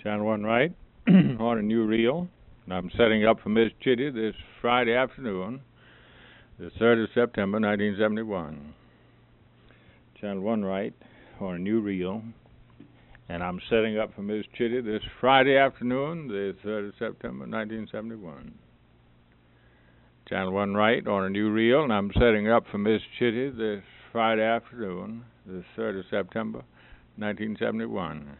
Channel 1 right on a new reel. And I'm setting up for Miss Chitty this Friday afternoon, the 3rd of September, 1971. Channel 1 right on a new reel. And I'm setting up for Miss Chitty this Friday afternoon, the 3rd of September, 1971. Channel 1 right on a new reel, and I'm setting up for Miss Chitty this Friday afternoon, the 3rd of September, 1971.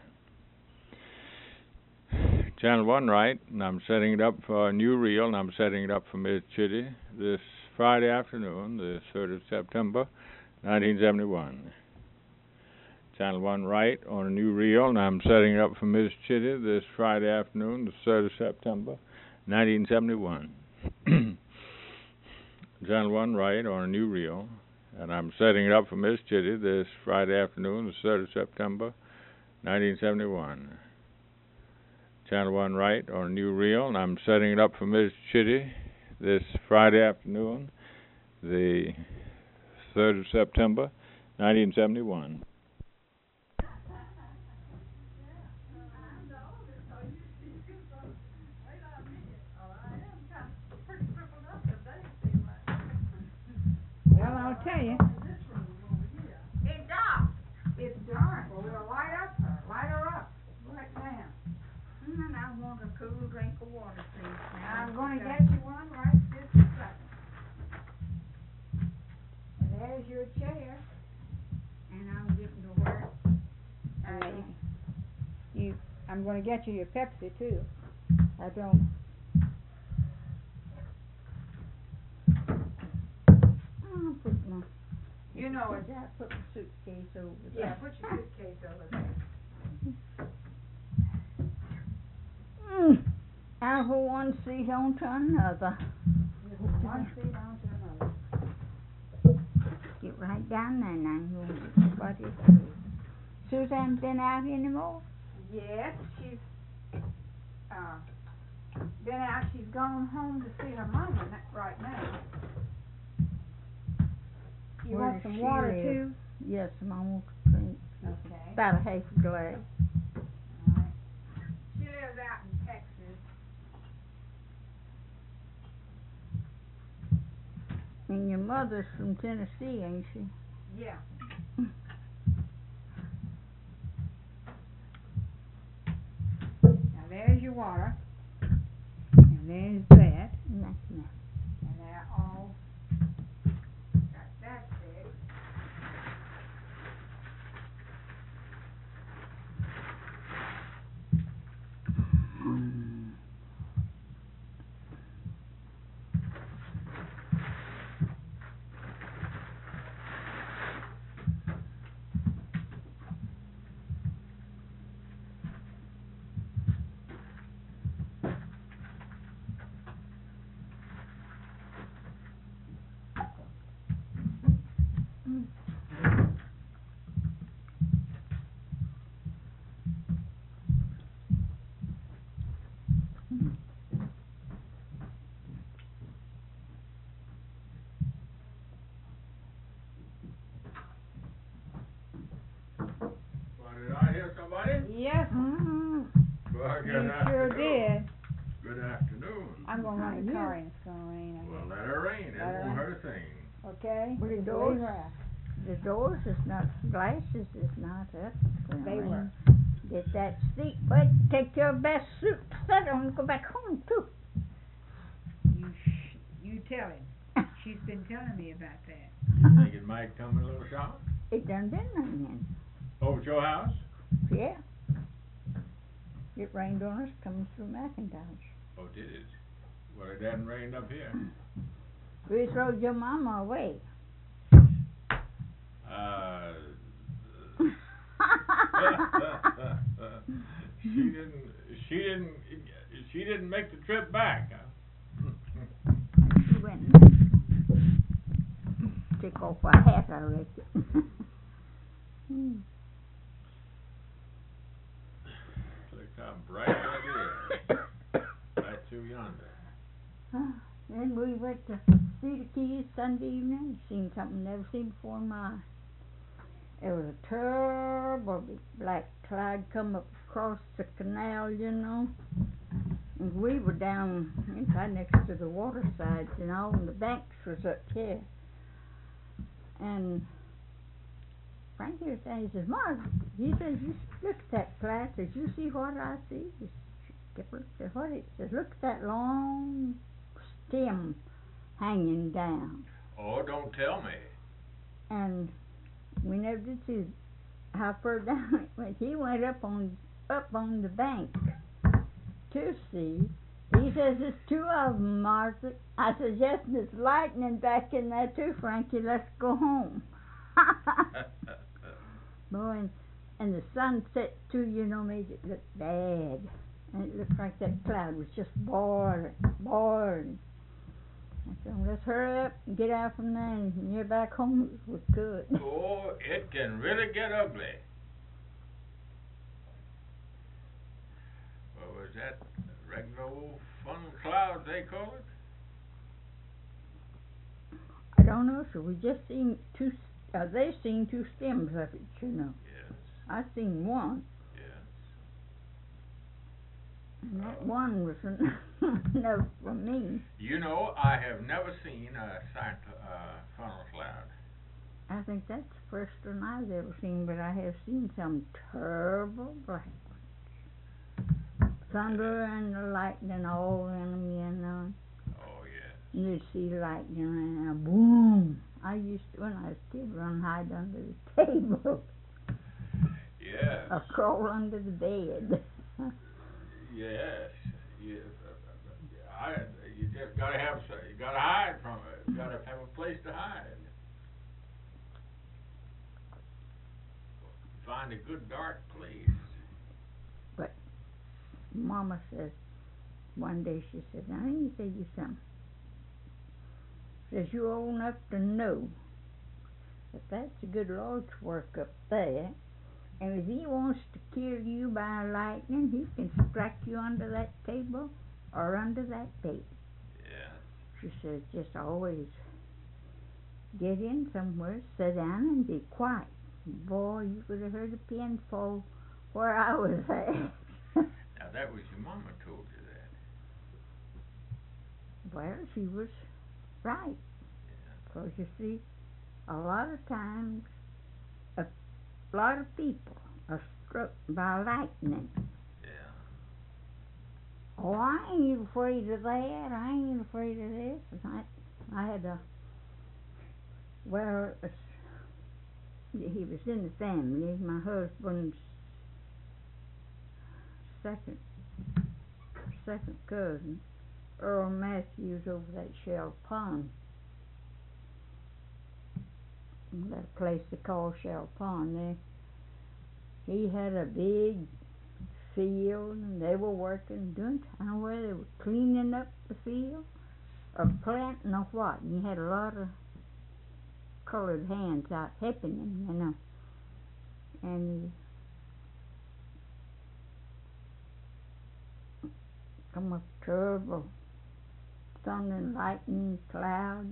Channel 1 right, and I'm setting it up for a new reel, and I'm setting it up for Miss Chitty this Friday afternoon, the 3rd of September, 1971. Channel 1 right on a new reel, and I'm setting it up for Miss Chitty this Friday afternoon, the 3rd of September, 1971. Channel 1 right on a new reel, and I'm setting it up for Miss Chitty this Friday afternoon, the 3rd of September, 1971. Channel 1 right on a new reel, and I'm setting it up for Miss Chitty this Friday afternoon, the 3rd of September, 1971. Well, I'll tell you. It's dark. It's dark. Well, we'll light her up right now. And I want a cool drink of water, please. I'm going to get you one right this second. And there's your chair. And I'm getting to work. I'm going to get you your Pepsi too. I don't. I'll put my, You know it. I put my suitcase over Yeah, there. put your suitcase over there. Out of one seat onto another. One seat onto another. Get right down there now. What is it? Suzanne been out anymore? Yes, she's been out. She's gone home to see her mama right now. You Where want does some she water live? too? Yes, Mama. Drink Okay. about a half a glass. Alright. She lives out in Texas. And your mother's from Tennessee, ain't she? Yeah. Now there's your water. And there's that. No. And they're all got that fixed. Did I hear somebody? Yes, Well, you sure did. Good afternoon. I'm going to run the car and it's going to rain. Well, let her rain. It Let her won't rain. hurt a thing. Okay? Were the Just doors- leave her out. The doors is not, glasses is not up. They were. Get that seat, but take your best suit, set on, and go back home too. You tell him. She's been telling me about that. You think it might come in a little shower? It done been raining. Over at your house? Yeah. It rained on us coming through McIntosh. Oh, did it? Well, it hadn't rained up here. We throwed your mama away. She didn't make the trip back, huh? She went and took off her hat, I reckon. Look how bright that is. Right through yonder. Then we went to see the Keys Sunday evening. Seen something never seen before in my It was a terrible big black cloud come up across the canal, you know. And we were down inside next to the water sides, you know, and the banks was up here. And Frankie was saying, he says, Mark, he says, you look at that cloud. Says, you see what I see? The skipper said, what? It says, look at that long stem hanging down. Oh, don't tell me. And we never did see how far down it went. He went up on the bank to see. He says, there's two of them, Martha. I said, yes, there's lightning back in there too, Frankie. Let's go home. Boy, and the sunset too, you know, made it look bad. And it looked like that cloud was just boiling. I said, well, let's hurry up and get out from there and get back home if we could. Oh, it can really get ugly. Well, was that regular old fun cloud they call it? I don't know, so we just seen they seen two stems of it, you know. Yes. I seen one. Yes. And that one was enough for me. You know, I have never seen a funnel cloud. I think that's the first one I've ever seen, but I have seen some terrible black ones. Thunder and the lightning all in them, you know. Oh, yes. You'd see lightning and boom. I used to, when I was a kid, run hide under the table. Yes. Or crawl under the bed. Yes. You just gotta hide from it. You gotta have a place to hide. Find a good dark place. But Mama says, one day she said, now let me tell you something. Says, you're old enough to know that that's the good Lord's work up there. And if he wants to kill you by lightning, he can strike you under that table or under that bed. Yeah. She says, just always get in somewhere, sit down and be quiet. Boy, you could have heard a pin fall where I was at. Now that was your mama told you that. Well, she was right. Because you see, a lot of times, a lot of people are struck by lightning. Yeah. Oh, I ain't afraid of that. I ain't afraid of this. And I had he was in the family. My husband's second cousin, Earl Matthews, over that Shell Pond. That place they call Shell Pond there. He had a big field, and they were working, doing, I don't know whether they were cleaning up the field or planting or what. And he had a lot of colored hands out helping him, you know. And he come up terrible thunder and lightning cloud.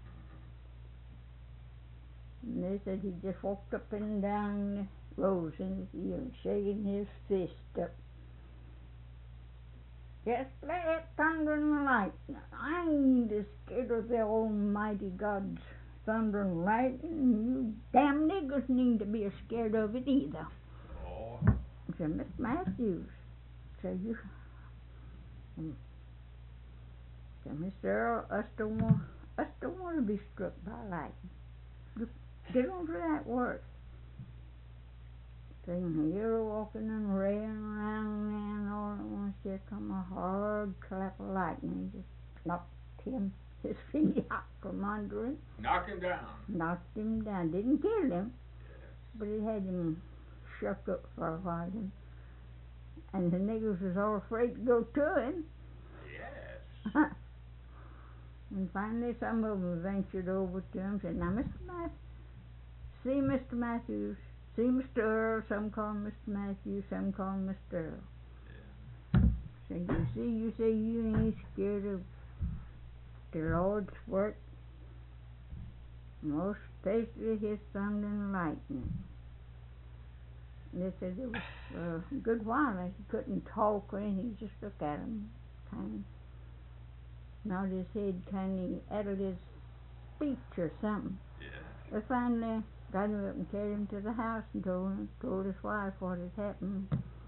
And they said he just walked up and down the rows in the field, shaking his fist up. Just let it thunder and lightning. I ain't as scared of the Almighty God's thunder and lightning. You damn niggers need to be scared of it either. Oh. Said, Miss Matthews, said you. Said, Mr. Earl, us don't want to be struck by lightning. Just get on to that work. So you're walking and railing around and all at once there come a hard clap of lightning. Just knocked his feet out from under him. Knock him down. Knocked him down. Didn't kill him, Yes. but it had him shook up for a while. And the niggers was all afraid to go to him. Yes. And finally some of them ventured over to him and said, now Mr. Matthews, see Mr. Earl, some call him Mr. Matthews, some call him Mr. Earl. Yeah. So you say you ain't scared of the Lord's work, most especially his thunder and lightning. They said it was a good while that he couldn't talk or anything, just look at him, kind of nod his head, kind of added his speech or something. Yeah. They finally got him up and carried him to the house and told his wife what had happened.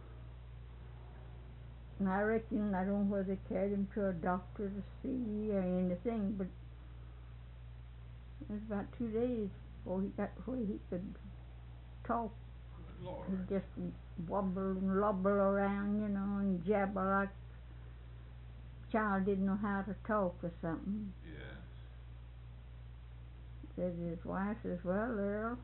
And I reckon, I don't know whether they carried him to a doctor to see or anything, but it was about 2 days before he got where he could talk. Good Lord. He'd just wobble and lobble around, you know, and jabber like a child didn't know how to talk or something. Yes. Said his wife says, well, Earl,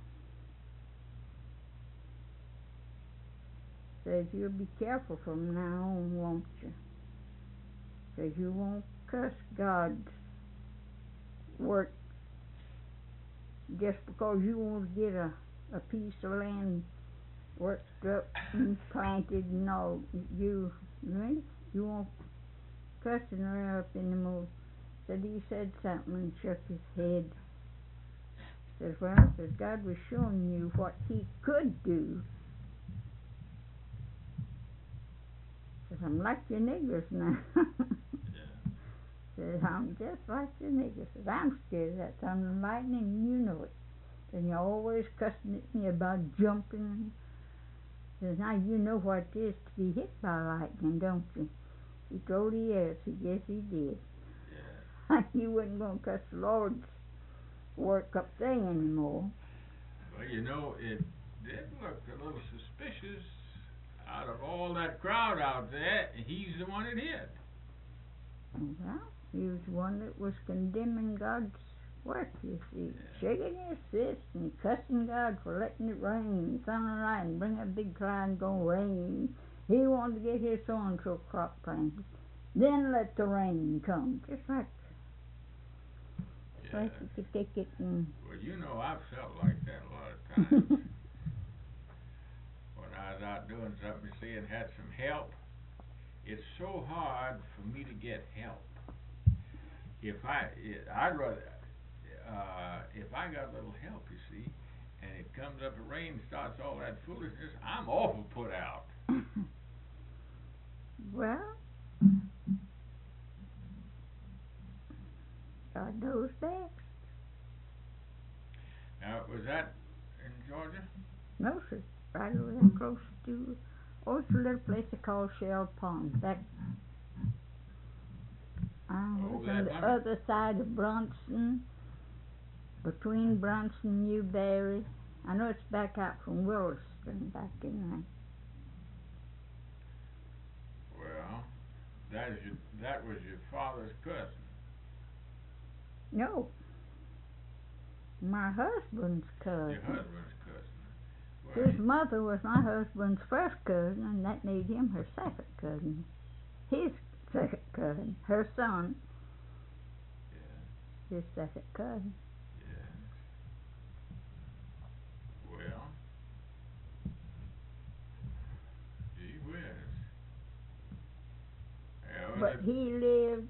says you'll be careful from now on, won't you? Says you won't cuss God's work just because you want to get a piece of land worked up and planted and all. You won't cussing her up anymore. Said he said something and shook his head. Says, well, says God was showing you what he could do. Says, I'm like your niggers now. Yeah. Says, I'm just like your niggers. Says, I'm scared of that thunder and lightning and you know it. And you're always cussing at me about jumping. Says, now you know what it is to be hit by lightning, don't you? He told he yes, yes he did. Yeah. You wasn't going to cuss the Lord's work up there anymore. Well, you know, it did look a little suspicious. Out of all that crowd out there, he's the one that hit. Well, he was the one that was condemning God's work, you see. Yeah. Shaking his fist and cussing God for letting it rain, sun and light, and bring a big cloud and go rain. He wanted to get his so-and-so crop planted. Then let the rain come. Just like Yeah. you could take it and... Well, you know, I've felt like that a lot of times. When I was out doing something, you see, and had some help, it's so hard for me to get help. I'd rather, if I got a little help, you see, and it comes up the rain, starts all that foolishness, I'm awful put out. Well, God knows best. Now, was that in Georgia? No, sir. Right over there close to... Oh, it's a little place they call Shell Pond. That... Oh, it's that on the hundred- other side of Bronson. Between Bronson and Newberry. I know it's back out from Williston, back in there. Well, that was your father's cousin. No. My husband's cousin. Your husband's cousin. Well, His mother was my husband's first cousin, and that made him her second cousin. His second cousin. Her son, yeah, his second cousin. yeah. Well, gee whiz. Yeah, well, But he lived...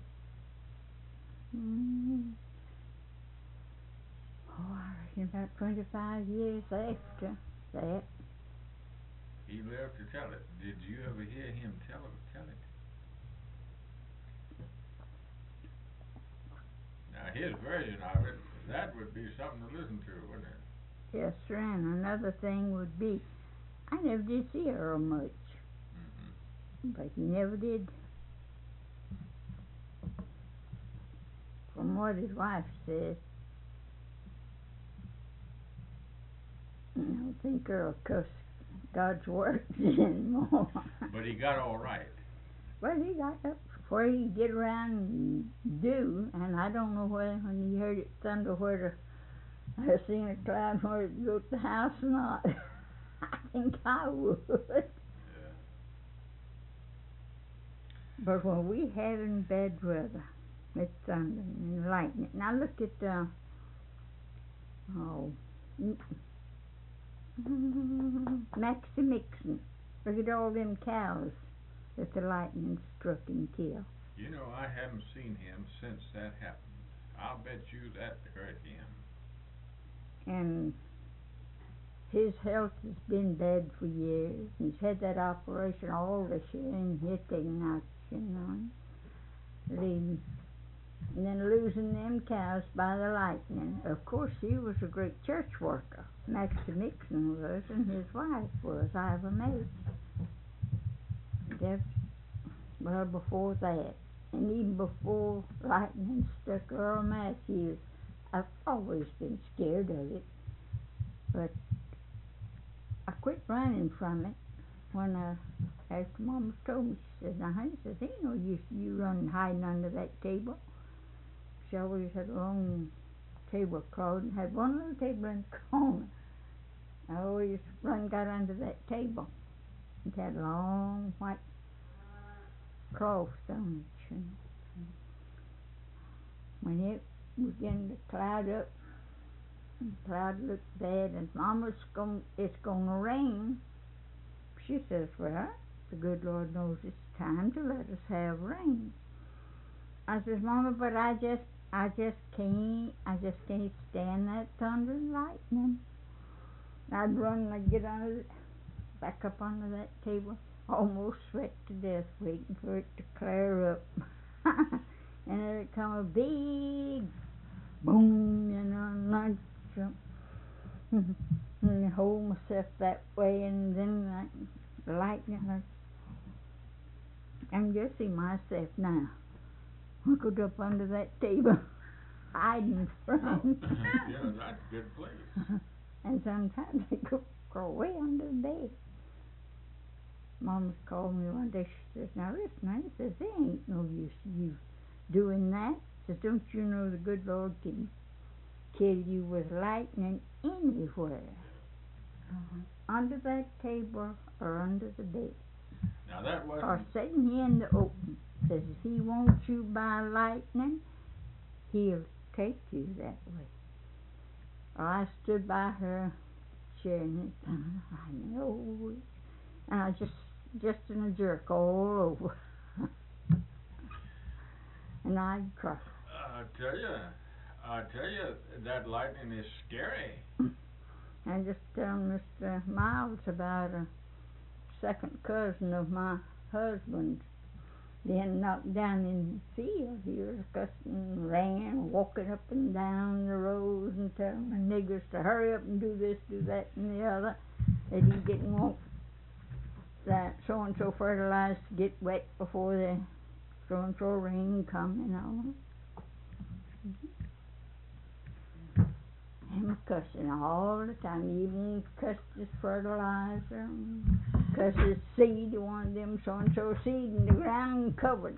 I reckon about 25 years after that. he lived to tell it. Did you ever hear him tell it? Now, his version of it, that would be something to listen to, wouldn't it? Yes, sir, and another thing would be, I never did see Earl much, Mm-hmm. but he never did. From what his wife said, I don't think Earl cussed God's works anymore. But he got all right. Well, he got up where he could get around and do, and I don't know whether when he heard it thunder whether I seen a cloud where it go to the house or not. I think I would. Yeah. But when we having bad weather, it's thundering and lightning. Now look at Maxie Mixon. Look at all them cows that the lightning struck and killed. You know, I haven't seen him since that happened. I'll bet you that hurt him. And his health has been bad for years. He's had that operation all this year, and he's taking action on leaving. And then losing them cows by the lightning. Of course, he was a great church worker. Maxie Mixon was, and his wife was, Ivor May. Well, before that, and even before lightning struck Earl Matthews, I've always been scared of it. But I quit running from it when after Mama told me. She said, "Now, honey," says, "ain't no use you running hiding under that table." She always had a long tablecloth and had one little table in the corner. I always got under that table. It had long white cloths on it. And when it began to cloud up, and the cloud looked bad, and it's gonna rain. She says, "Well, the good Lord knows it's time to let us have rain." I says, "Mama, but I just can't stand that thunder and lightning." I'd run and I'd get back up under that table, almost sweat to death waiting for it to clear up. And then it come a big boom, and I'd jump and hold myself that way, and then the lightning. I'm just seeing myself now, hunkered up under that table, hiding from. Yeah, that's a good place. And sometimes I go away under the bed. Mama's called me one day. She says, "Now listen," honey, says, "there ain't no use you doing that." Says, "Don't you know the good Lord can kill you with lightning anywhere, under that table or under the bed, Now that or wasn't. sitting here in the open." Says, "If he wants you by lightning, he'll take you that way." Well, I stood by her sharing his thunder. I know, and I just in a jerk all over. And I'd cry. I tell you, that lightning is scary. I just telling Mr. Miles about a second cousin of my husband's being knocked down in the field. He was cussing, ran, walking up and down the roads and telling the niggers to hurry up and do this, do that, and the other. That he didn't want that so-and-so fertilizer to get wet before the so-and-so rain come and all. And cussing all the time. He even cussed his fertilizer, cussed his seed, one of them so-and-so seed in the ground and covered.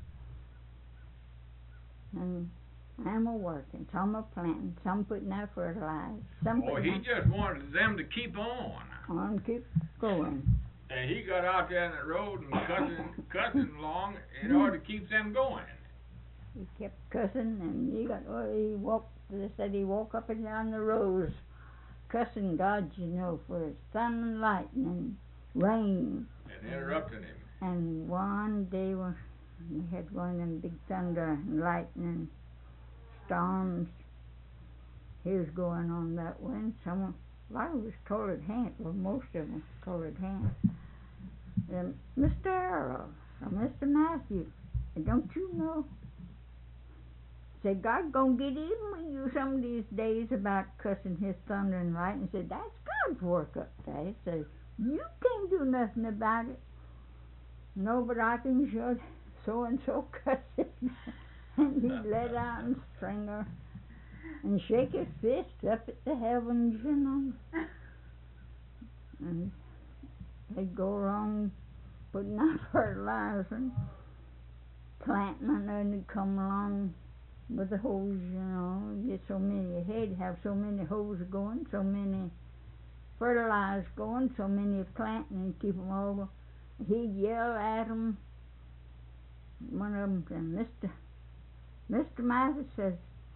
And I'm working, some are planting, some putting out fertilizer, some Oh, he just wanted them to keep on. keep going. And he got out there on the road and cussing along in order to keep them going. He kept cussing, and they said he walked up and down the roads cussing God, for his sun and lightning, rain. And interrupting him. And one day we had one of them big thunder and lightning storms. He was going on that way, and a lot of us colored hands, well, most of them colored hands. Mr. Earl, or Mr. Matthew, don't you know? Said, God gonna get even with you some of these days about cussing his thunder and lightning. Said, that's God's work up there. Said, you can't do nothing about it. No, but I can show so-and-so cussing. And he'd let out and string her and shake his fist up at the heavens, And they'd go around putting out fertilizer and planting, and then they'd come along with the hose, get so many ahead, have so many hoses going, so many fertilizers going, so many planting, and keep them over. He'd yell at them. One of them said, Mr. Matthews says,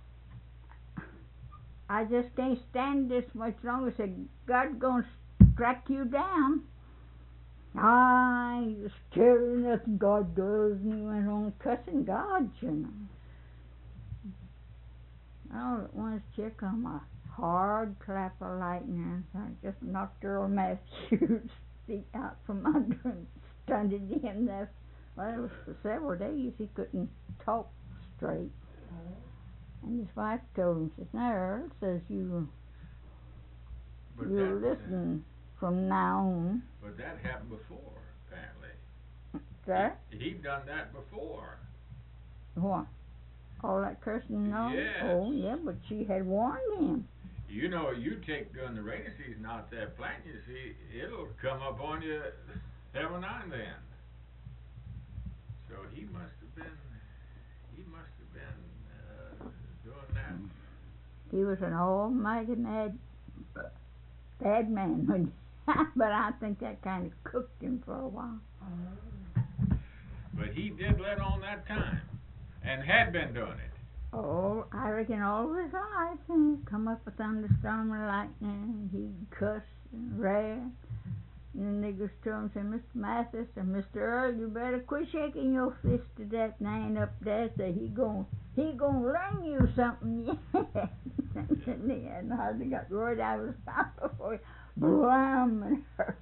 I just can't stand this much longer. Said, God's going to strike you down. I was scared of nothing God does, and he went on cussing God, All at once, here come a hard clap of lightning. I just knocked Earl Matthews' feet out from under and stunted him there. Well, it was for several days he couldn't talk straight. And his wife told him, says, now Earl, says you'll listen from now on. But that happened before, apparently. Sir? He'd done that before. What? All that cursing no? Yes. Oh, yeah, but she had warned him. You know, you take during the rainy season out there planting, you see, it'll come up on you every now and then. So he must have been doing that. He was an almighty bad man, when but I think that kind of cooked him for a while. But he did let on that time, and had been doing it. Oh, I reckon all his life. And come up a thunderstorm and lightning, and he'd cuss and rail. And the niggers told him, say, Mr. Mathis or Mr. Earl, you better quit shaking your fist at that man up there. Say he gonna learn you something yet. And he hadn't hardly got the word out of his mouth before he blam and hurt.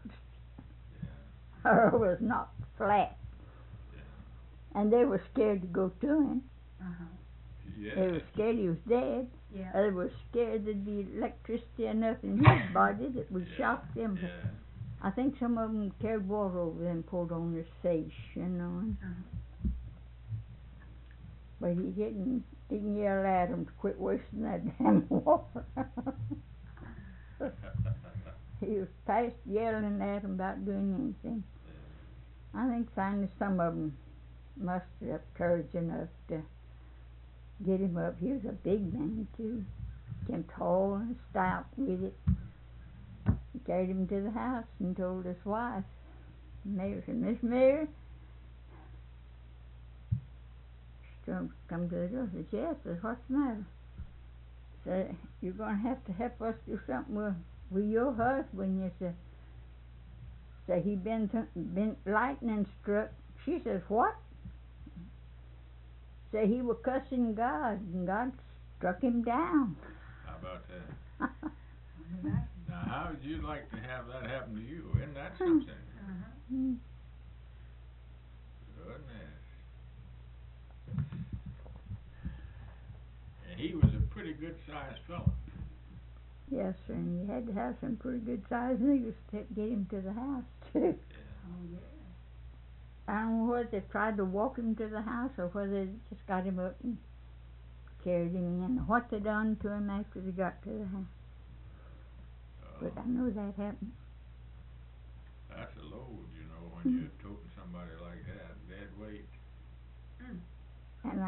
Earl was knocked flat. And they were scared to go to him. Yeah. They were scared he was dead. Yeah. They were scared there'd be electricity enough in his body that would shock them. Yeah. I think some of them carried water over there and poured on his face, you know. But he didn't yell at them to quit wasting that damn water. He was past yelling at them about doing anything. I think finally some of them mustered up courage enough to get him up. He was a big man, too. Came tall and stout with it. He carried him to the house and told his wife. And they said, Miss Mary? She come to the door. Said, yes. Said, what's the matter? Said, you're going to help us do something with your husband. You said, he been lightning struck. She says, what? Say he was cussing God, and God struck him down. How about that? Now, how would you like to have that happen to you? Isn't that something? Goodness. And he was a pretty good-sized fellow. Yes, sir, and you had to have some pretty good-sized niggers to get him to the house, too. I don't know whether they tried to walk him to the house or whether they just got him up and carried him in, or what they done to him after they got to the house. But I know that happened. That's a load, you know, when you're toting somebody like that, dead weight. And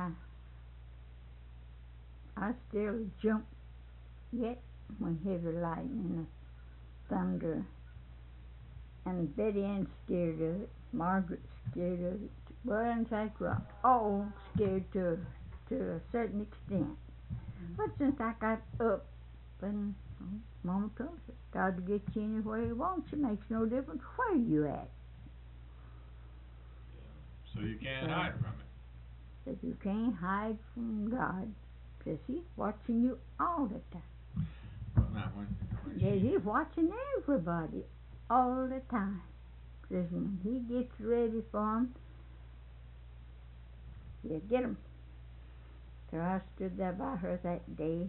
I still jump yet when heavy lightning and thunder. And Betty Ann's scared of it. Margaret's scared of it. Well, in fact, we're all scared to a certain extent. But since I got up, and Mama told us, God will get you anywhere He wants you. Makes no difference where you at. So you can't hide from it. That you can't hide from God, because He's watching you all the time. Well, now, when He's watching everybody all the time. Because when He gets ready for 'em, He'll get 'em. So I stood there by her that day,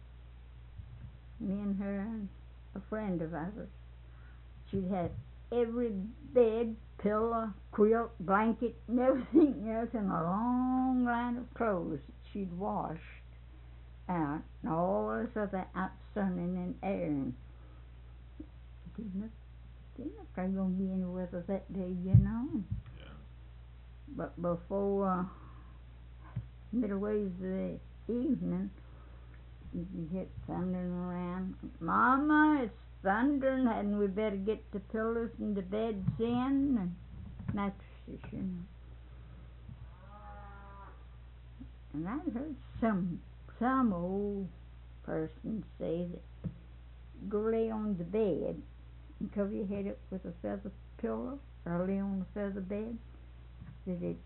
me and her and a friend of ours. She'd had every bed, pillow, quilt, blanket, and everything else in a long line of clothes that she'd washed out, and all this other out sunning and airing. Didn't look like going to be any weather that day, you know. Yeah. But before middle ways of the evening, you can get thundering around. Mama, it's thundering, hadn't we better get the pillows and the beds in and mattresses, you know. And I heard some old person say that go lay on the bed and cover your head up with a feather pillow or lay on a feather bed, that it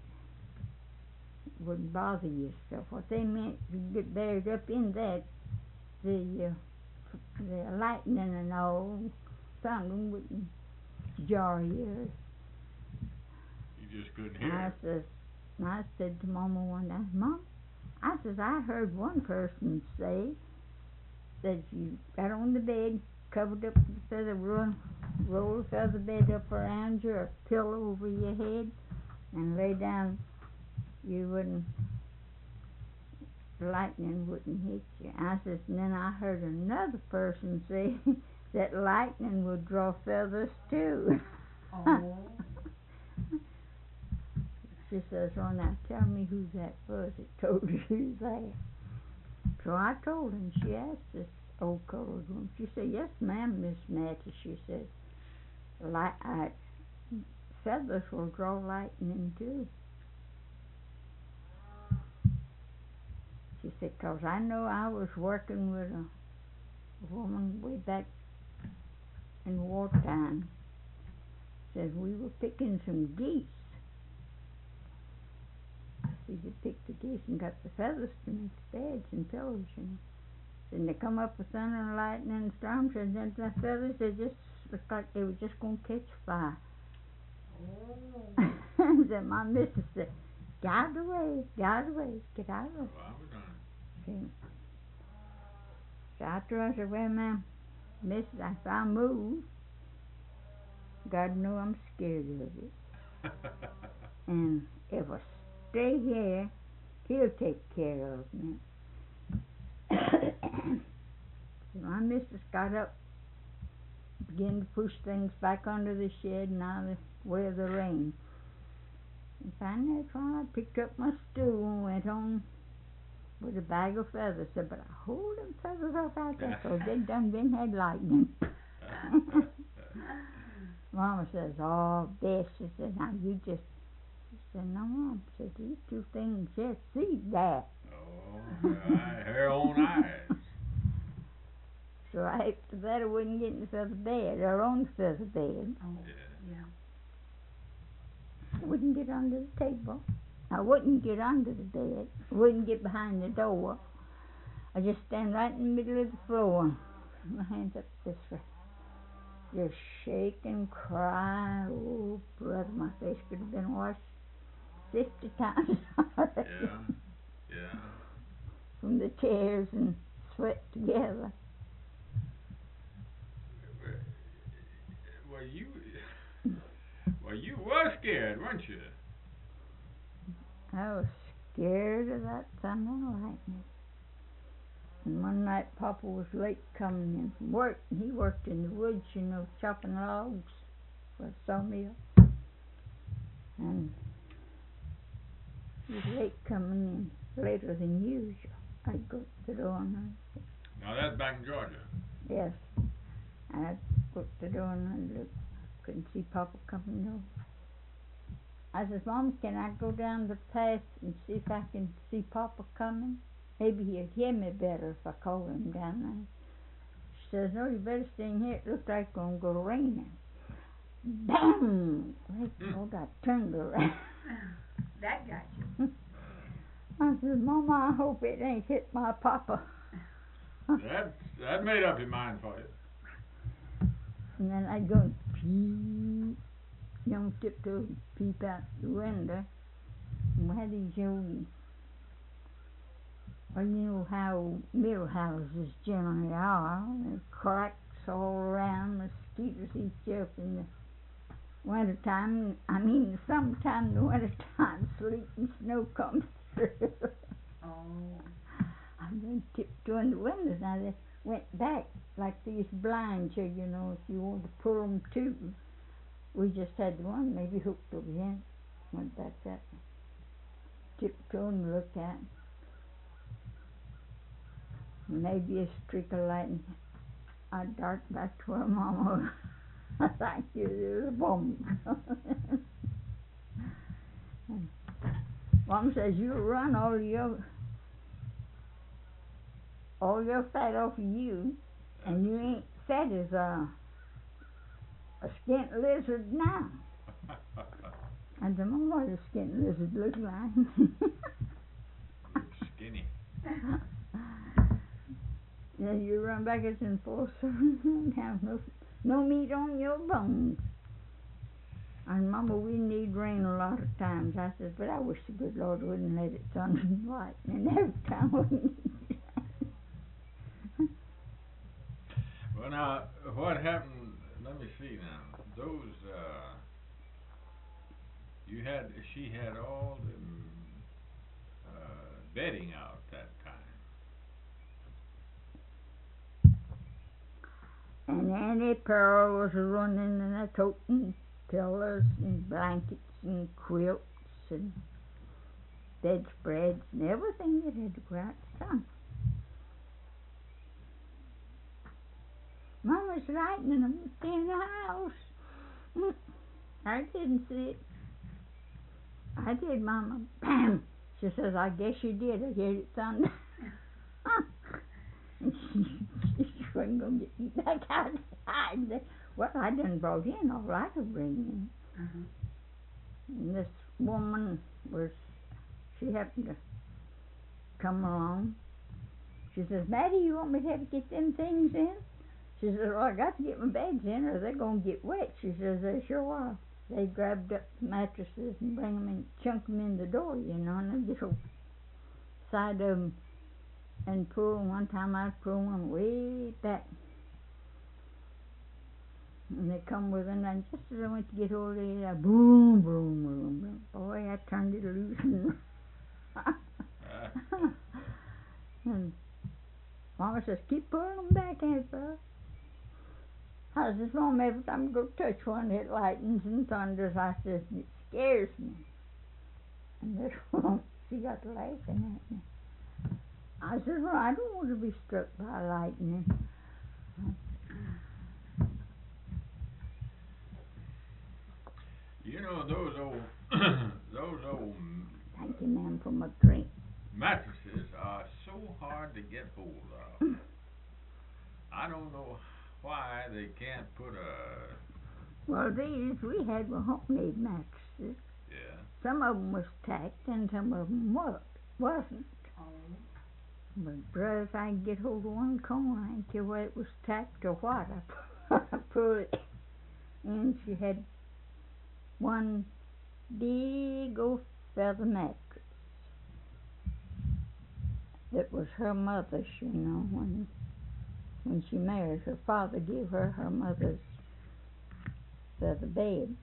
wouldn't bother you. So what they meant, you get buried up in that, the the lightning and all, thunder wouldn't jar your ears. You just couldn't And hear. I said to Mama one day, Mom, I says, I heard one person say that you got on the bed, covered up with the feather, roll the feather bed up around you, or a pillow over your head, and lay down, you wouldn't, lightning wouldn't hit you. I says, and then I heard another person say that lightning would draw feathers too. Oh. She says, well, now tell me who that was that told you who's that. So I told her, and she asked this old colored woman. She said, yes, ma'am, Miss Mattie. She said, feathers will draw lightning too. She said, 'cause I know I was working with a woman way back in wartime. Says we were picking some geese. She said, picked the geese and got the feathers to make beds and pillows, you know. Then they come up with thunder and lightning and storms, and then the feathers, they just looked like they were just going to catch fire. Oh. Then my missus said, get out of the way, get out of the way, get out of the way. Well, I was done. See? So I told her, I said, well, ma'am, missus, if I move, God knows I'm scared of it. And if I stay here, He'll take care of me. So my missus got up, began to push things back under the shed and out of the way of the rain. And finally, I picked up my stool and went on with a bag of feathers. Said, but I hold them feathers off out there, 'cause they done been had lightning. Mama says, oh, Bess, she said, now you just, she said, no, Mom, she said, these two things just see that. Oh, her own eyes. So after that, I wouldn't get in the feather bed, or on the feather bed. Oh. Yeah. Yeah. I wouldn't get under the table. I wouldn't get under the bed. I wouldn't get behind the door. I just stand right in the middle of the floor. My hands up this way. Just shake and cry. Oh, brother, my face could have been washed 50 times already. Yeah. From the tears and sweat together. Well, you were scared, weren't you? I was scared of that thunder and lightning. And one night Papa was late coming in from work, and he worked in the woods, you know, chopping logs for a sawmill. And he was late coming in, later than usual. I'd go to the door and Now that's back in Georgia. yes, I'd go to the door and I'd look. Couldn't see Papa coming over. I says, Mom, can I go down the path and see if I can see Papa coming? Maybe he'll hear me better if I call him down there. She says, no, you better stay in here. It looks like it's going to go raining. Bam! Great Lord, I turned around. That got you. I says, Mama, I hope it ain't hit my Papa. That made up your mind for you. And then I'd go and peep, tiptoe, peep out the window. And we had these old, well, you know how mill houses generally are. There's cracks all around, mosquitoes eat you up in the wintertime. I mean, the summertime, the wintertime, sleet and snow comes through. Oh. I'm going to tiptoe in the windows. Now they went back like these blinds here, you know, if you want to pull them too. We just had the one maybe hooked over here. Went back that way. Tiptoe and look at. Maybe a streak of lightning. I dart back to her Mama. Thank you, there's a bomb. Mom says you'll run all your fat off of you, and you ain't fat as a skint lizard now. I don't know what a skint lizard looks like. Looks skinny. Then you run back, it's in full sun. Have no meat on your bones. And Mama, we need rain a lot of times. I said, but I wish the good Lord wouldn't let it thunder and lightning every time we need rain. Well, now, what happened, let me see now, those, she had all the, bedding out that time. And Annie Pearl was running and a toting pillows and blankets and quilts and bedspreads and everything that had to go out the sun. Mama's lightning them in the house. I didn't see it. I did, Mama. Bam! She says, I guess you did. I heard it thunder. She wasn't going to get me back outside. Well, I done brought in all I could bring in. And this woman she happened to come along. She says, Matty, you want me to have to get them things in? She says, well, I got to get my beds in or they're going to get wet. She says, they sure are. They grabbed up the mattresses and bring them in, chunk them in the door, you know, and they just side of them and pull. One time I'd pull one way back. And they come with it, and just as I went to get hold of it, boom, boom, boom, boom. Boy, I turned it loose. And Mama says, keep pulling them back, Aunt Pearl. I says, Mom, every time I go touch one, it lightens and thunders. I says, it scares me. And this one, she got laughing at me. I says, well, I don't want to be struck by lightning. You know, those old Thank you, ma'am, for my drink. mattresses are so hard to get hold of. I don't know why they can't put a... Well, these we had were homemade mattresses. Yeah. Some of them was tacked and some of them wasn't. But brother, if I can get hold of one corner, I didn't care whether it was tacked or what. I put it in. She had one big old feather mattress that was her mother's, you know, when she married. Her father gave her mother's feather bed.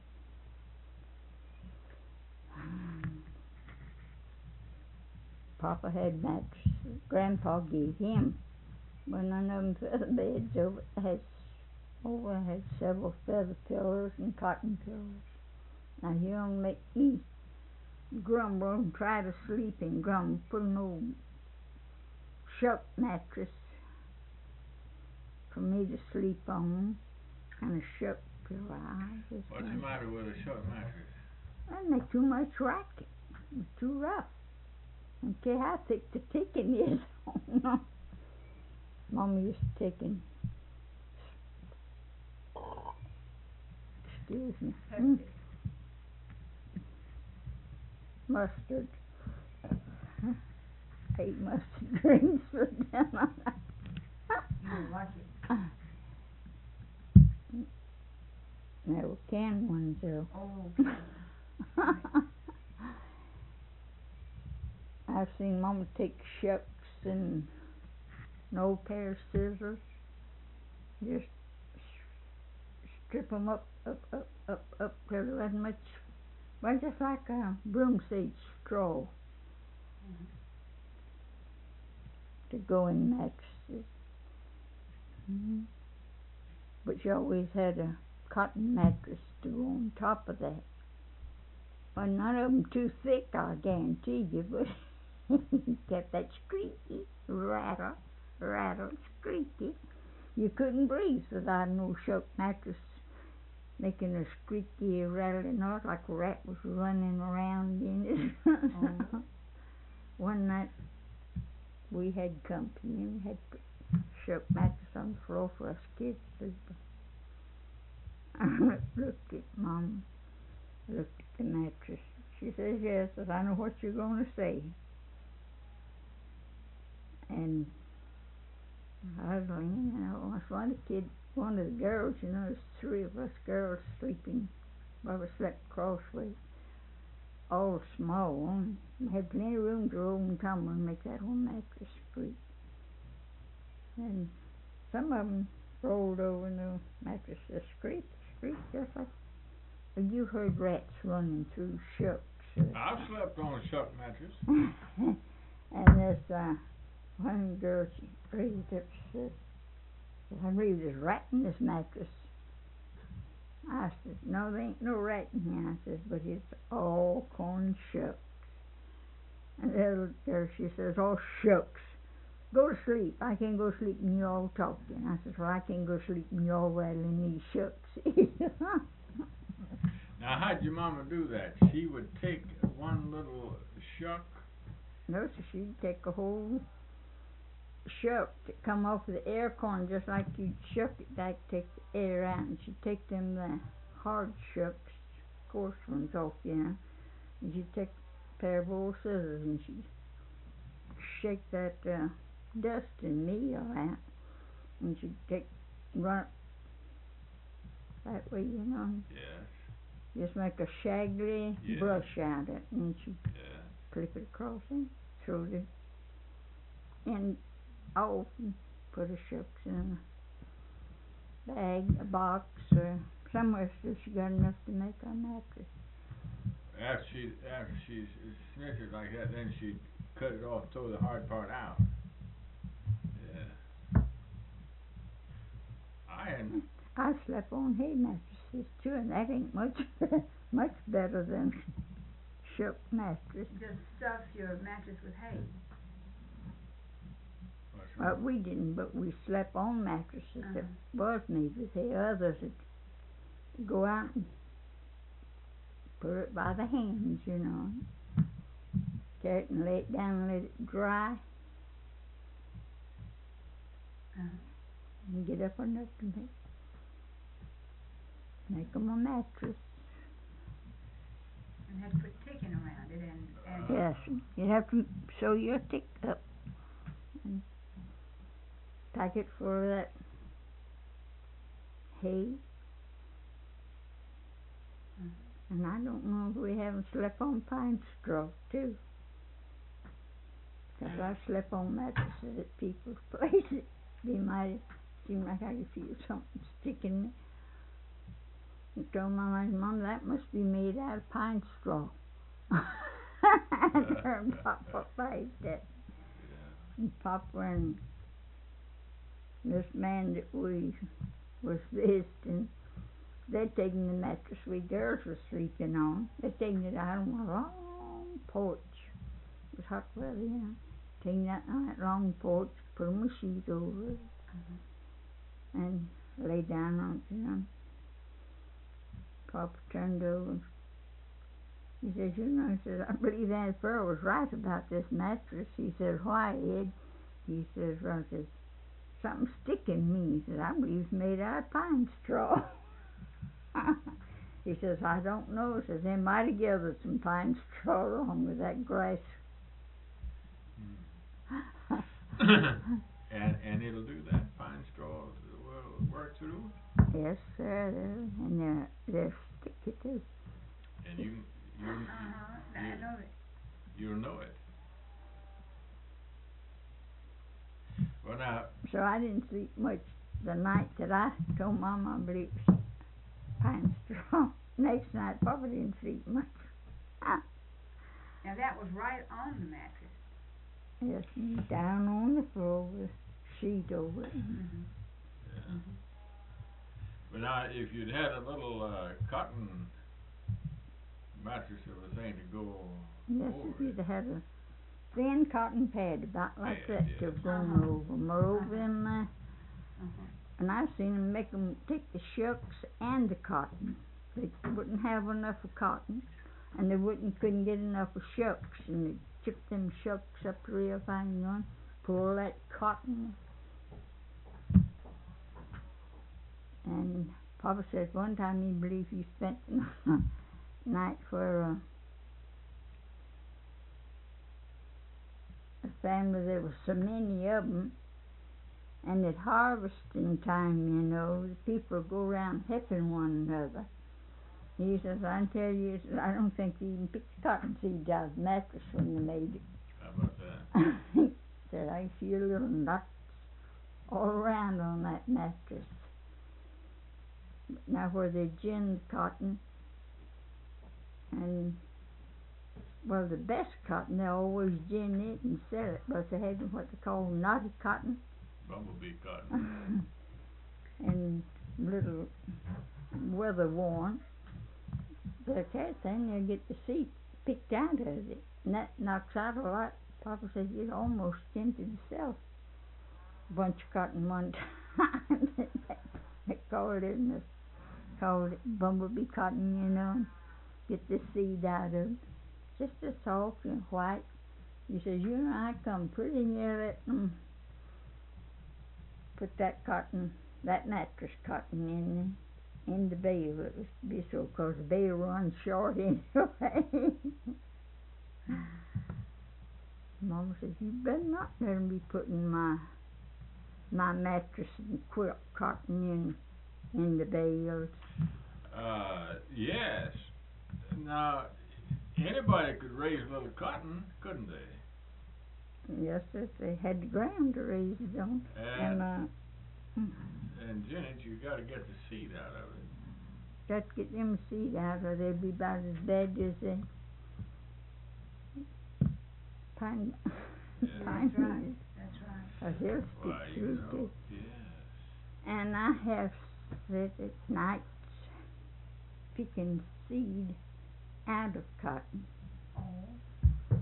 Papa had mattresses. Grandpa gave him. But none of them feather beds. Over had several feather pillows and cotton pillows. Now he don't make me grumble and try to sleep and grumble. Put an old shuck mattress for me to sleep on and a shuck pillow. What's the matter with a shuck mattress? Doesn't make too much racket. It's too rough. I don't care how thick the ticking is. Mama used to take in. Excuse me. Mustard. I ate mustard greens for dinner. You like it? They were canned ones, though. Oh, I've seen Mama take shucks and an old pair of scissors, just strip them up till there wasn't much, well, just like a broomseed straw to go in mattresses. But you always had a cotton mattress to go on top of that. Well, none of them too thick, I guarantee you, but kept that squeaky, rattle, squeaky. You couldn't breathe without an old shuck mattress making a squeaky, rattling noise like a rat was running around in it. One night we had company and we had put shuck mattress on the floor for us kids to sleep on. I looked at Mom, looked at the mattress. She says, yes, I know what you're going to say. And Huddling, you know. One of the girls, you know, there's three of us girls sleeping. Bubba slept crossways, all small. And had plenty of room to roll and tumble and make that whole mattress squeak. And some of them rolled over in the mattress, squeak, just like you heard rats running through shucks. I've slept on a shuck mattress. And this one girl, she breathed up, she said, I believe there's a rat in this mattress. I said, no, there ain't no rat in here. I says, but it's all corn shucks. And the other girl, she says, oh, shucks. Go to sleep. I can't go to sleep and you all talking. I says, well, I can't go to sleep and you all rattling these shucks. Now, how'd your mama do that? She would take one little shuck. No, so she'd take a whole shuck to come off of the air corn, just like you'd shuck it back, take the air out, and she'd take them the hard shucks, coarse ones off, you know, and she'd take a pair of old scissors and she'd shake that dust and meal out, and she'd run it that way, you know. Yes. Just make a shaggy brush out of it, and she'd clip it across and throw it in off and put the shucks in a bag, a box, or somewhere so she got enough to make our mattress. After she snitched it like that, then she'd cut it off, throw the hard part out. Yeah. I slept on hay mattresses too, and that ain't much better than shuck mattress. Just stuff your mattress with hay. Well, we didn't, but we slept on mattresses that was made with hay. Others would go out and put it by the hands, you know. Carry it and lay it down and let it dry. And get up enough to make them a mattress. And had to put ticking around it and yes, you have to sew your tick up and pack it full of that hay. And I don't know if we haven't slept on pine straw too, because I slept on mattresses at people's places. They might seem like I could feel something sticking me. I told Mom, that must be made out of pine straw. And Papa liked it. And Papa and this man that we was visiting, they'd taken the mattress we girls were sleeping on. They'd taken it out on a long porch. It was hot weather, you know. Taking that on that long porch, put a sheet over it, and lay down on it, you know. Papa turned over. He says, you know, he says, I believe Aunt Pearl was right about this mattress. He says, why, Ed? He says, well, he says, something's sticking me. He says, I believe it's made out of pine straw. He says, I don't know. He says, they might have gathered some pine straw along with that grass. And it'll do that. Pine straw will work through. Yes, sir. And they're sticky too. And you I know it. You'll know it. Well, now. So I didn't sleep much the night that I told Mama I believe it was pine straw. Next night, Papa didn't sleep much. Now that was right on the mattress. Yes, down on the floor with a sheet over it. Yeah. But now, if you'd had a little cotton mattress or a thing to go yes, over if you'd had a thin cotton pad about like that to have gone over them, or over them there. And I've seen them make them take the shucks and the cotton. They wouldn't have enough of cotton, and they couldn't get enough of shucks, and they'd chip them shucks up real fine, you know, pull that cotton. And Papa said one time he believed he spent the night where a family, there was so many of them, And at harvesting time, you know, the people go around helping one another. He says, I tell you, he says, I don't think he even picked cotton seeds out of the mattress when they made it. How about that? He said, I feel little nuts all around on that mattress. Now where they gin the cotton, and well, the best cotton, they always gin it and sell it, but they have what they call knotty cotton. Bumblebee cotton. And little weather worn. The cat thing, they'll get the seed picked out of it, and that knocks out a lot. Papa says you're almost tempted to sell a bunch of cotton one time. They called it bumblebee cotton, you know. Get the seed out of it. Just as soft and white. He says, you know, I come pretty near letting them put that cotton, that mattress cotton in the bale. It was to be so, because the bale runs short anyway. Mama says, you better not let them be putting my mattress and quilt cotton in the bales. Yes. Now, anybody could raise a little cotton, couldn't they? Yes, sir, they had the ground to raise it on. And Janet, you got to get the seed out of it. Got to get them seed out, or they'll be about as bad as the pine. Yeah. Pine That's right. needles. That's right. 'Cause they'll stick Why, you through know, too. yes. And I have sit at nights picking seed out of cotton. Oh.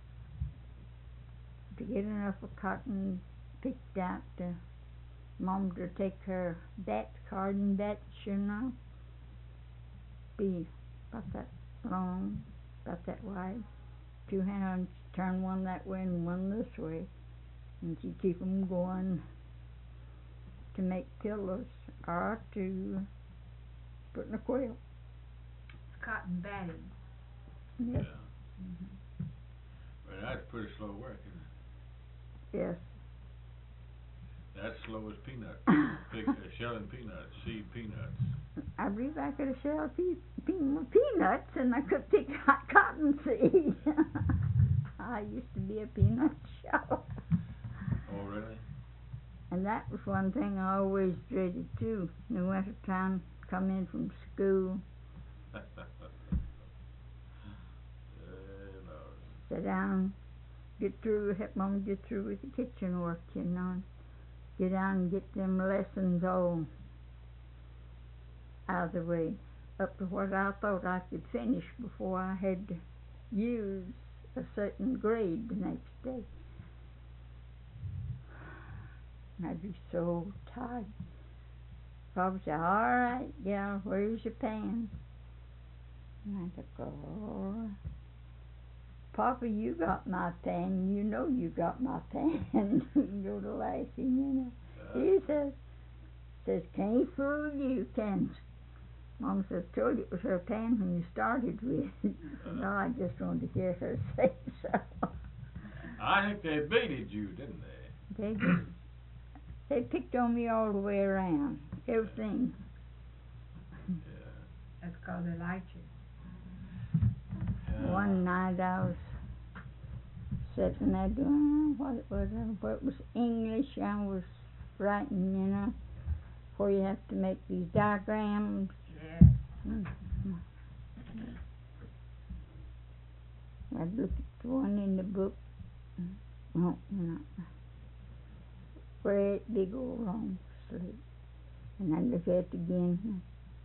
To get enough of cotton picked out to Mom to take her garden batch, you know. Be about that long, about that wide. 2 hands, turn one that way and one this way. And she'd keep 'em going to make pillows or to put in a quilt. It's cotton batting. Yes. Yeah. Well, that's pretty slow work, isn't it? Yes. That's slow as peanuts. Shelling peanuts, seed peanuts. I believe I could have shelled peanuts and I could pick cotton seed. I used to be a peanut sheller. Oh, really? And that was one thing I always dreaded too. In the winter time, come in from school, sit down, help Mom get through with the kitchen work, you know. Get down and get them lessons all out of the way, up to what I thought I could finish before I had to use a certain grade the next day. I'd be so tired. Papa said, all right, gal, where's your pan? And I said, oh, Papa, you got my pan. You know you got my pan. You go to Lassie, you know. He says, can't fool you, can Mom says, told you it was her pan when you started with it. No, I just wanted to hear her say so. I think they baited you, didn't they? They picked on me all the way around. Everything. Yeah. That's 'cause they liked you. One night I was sitting there doing what it was English I was writing, you know, where you have to make these diagrams. Yes. I'd look at the one in the book. Oh, no. Great big old long sleep. And I'd look at it again.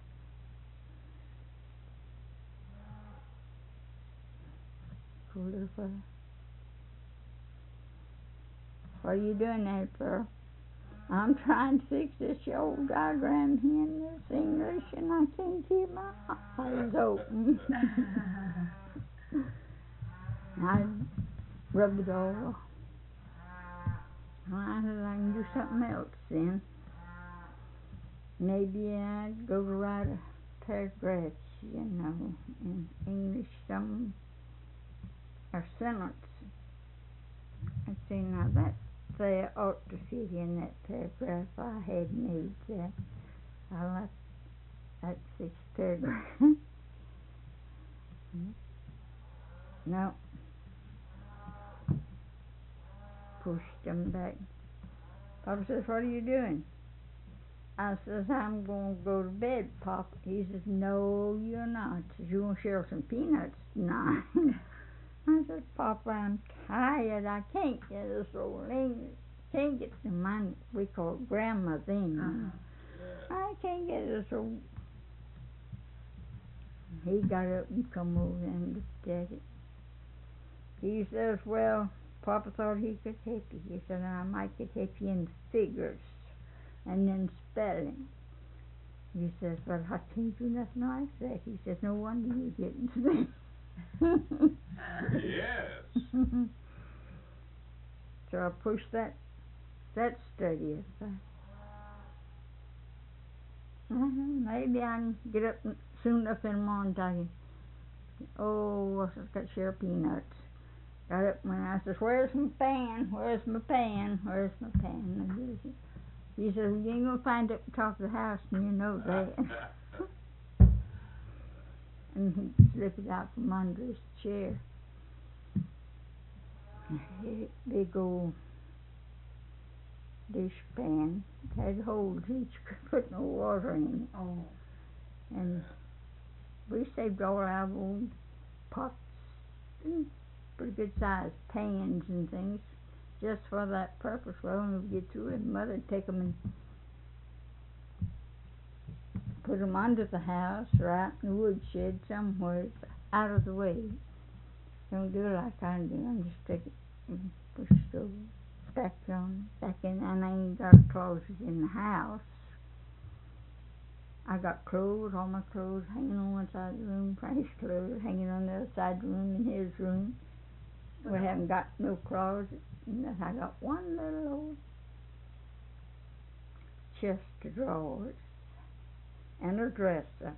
Cool little fella. What are you doing there, Pearl? I'm trying to fix this old diagram here in this English, and I can't keep my eyes open. I rub it all off. I said I can do something else then. Maybe I'd go to write a paragraph, you know, in English, a sentence. I say, now say I ought to fit in that paragraph. I had made that. I left that 6th paragraph. No. Pushed him back. Papa says, what are you doing? I says, I'm going to go to bed, Papa. He says, no, you're not. He says, you want to share some peanuts tonight? I said, Papa, I'm tired. I can't get this old English. Can't get the mine we call grandma then. I can't get this old. He got up and come over and looked at it. He says, well, Papa thought he could help you. He said, I might could help you in figures and then spelling. He says, well, I can't do nothing like that. He says, no wonder you're getting sleep. Yes. So I pushed that study aside. Maybe I can get up soon enough in the morning to oh, I've got to share peanuts. Got up when I says, where's my pan? Where's my pan? Where's my pan? He says, well, you ain't going to find it at the top of the house, and you know that. And he'd slip it out from under his chair. Big old dishpan. It had holes each, could put no water in it. Oh. And we saved all our old pots and pretty good sized pans and things just for that purpose. Well, when we get through it, Mother'd take them and put them under the house or out in the woodshed somewhere out of the way. Don't do it like I do. I'm just take it and push it over. Back in, and I ain't got clothes in the house. I got clothes, all my clothes hanging on one side of the room, Frank's clothes hanging on the other side of the room in his room. We haven't got no closet. I got one little old chest of drawers and a dresser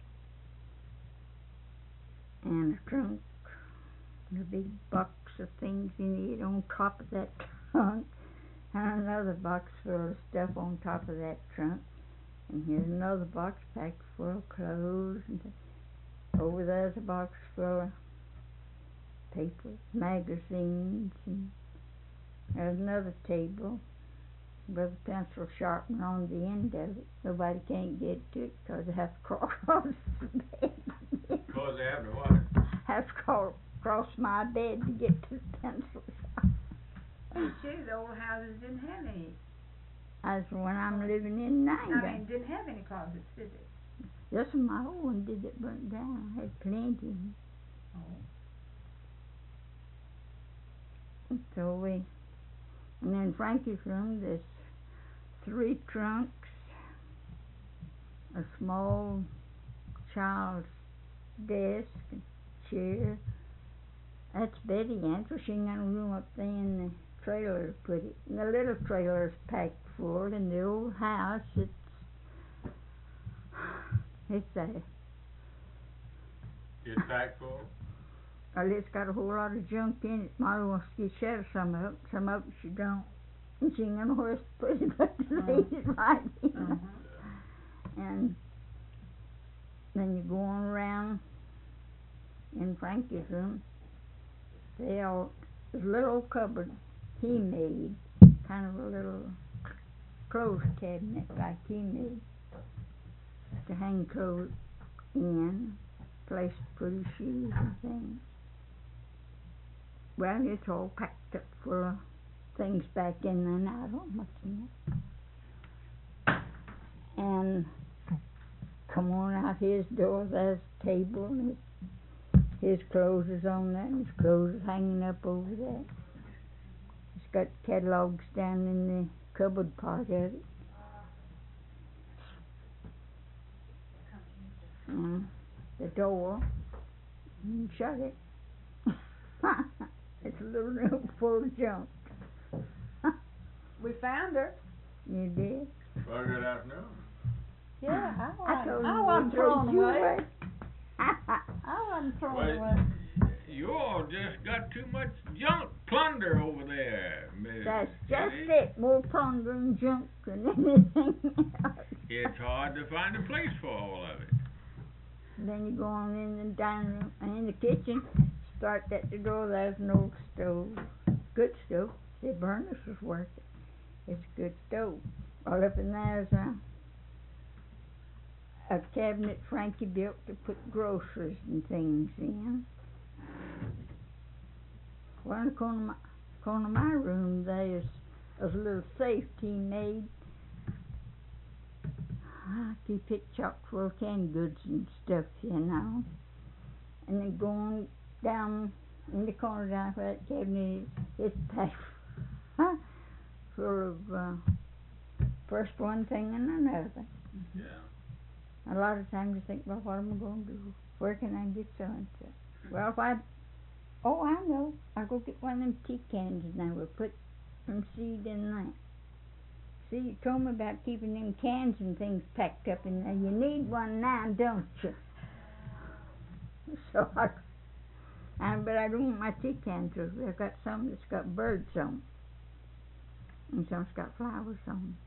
and a trunk and a big box of things in it on top of that trunk. And another box full of stuff on top of that trunk. And here's another box packed full of clothes. And over there's a box full of papers, magazines. And there's another table with a pencil sharpener on the end of it. Nobody can't get to it because they have to crawl across the bed. Because they have to what? Have to crawl across my bed to get to the pencil sharpener. You see, the old houses didn't have any. That's the one I'm living in now. Didn't have any closets, did they? Just my old one did it burnt down. I had plenty. Oh. So and then Frankie's room, there's 3 trunks, a small child's desk, and chair. That's Betty Ansel. She ain't got no room up there in the trailer to put it. And the little trailer's packed full. In the old house, it's there. It's packed full? Well, it's got a whole lot of junk in it. Mother wants to get shed of some of it. Some of it she don't. And she ain't got nowhere else to put it but to leave it right in. And then you go on around in Frankie's room. There's a little cupboard he made, kind of a little clothes cabinet like he made to hang clothes in, place to put his shoes and things. Well, it's all packed up full of things back in there now. I don't know what's in it. And come on out his door, there's a table, and his clothes is on there, and his clothes is hanging up over there. He's got catalogs down in the cupboard part of it. The door, you shut it. It's a little room full of junk. We found her. You did? Well, good afternoon. Yeah, I told I you wasn't thrown you away. away. I wasn't thrown Well, away. You all just got too much junk plunder over there, Miss That's just Kitty. it, more plunder and junk than anything else. It's hard to find a place for all of it. Then you go on in the dining room and in the kitchen, start at the door, there's an old stove. Good stove. The burners was working. It's a good stove. All up in there's a cabinet Frankie built to put groceries and things in. Well, in the corner of my room, there's a little safe he made. I keep it chock full of canned goods and stuff, you know. And then going down in the corner down where that cabinet is, it's packed full of first one thing and another. Yeah. A lot of times you think, well, what am I going to do? Where can I get so and so? Well, if I know. I'll go get one of them tea cans and I will put some seed in that. See, you told me about keeping them cans and things packed up in there. You need one now, don't you? So but I don't want my tea cans. I've got some that's got birds on, and some's got flowers on.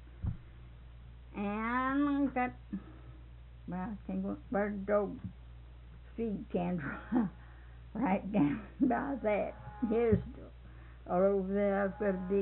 And I've got, well, I can't go, bird dog feed cans right down by that. Here's all over there. I've got a big